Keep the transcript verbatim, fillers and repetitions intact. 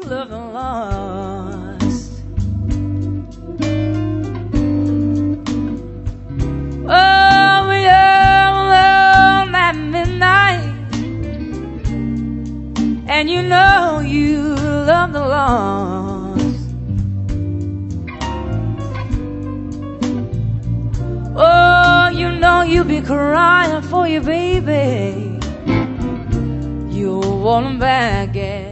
love the lost. Oh, we all alone at midnight, and you know you love the lost. Oh, you know you'll be crying for your baby. You want him back again.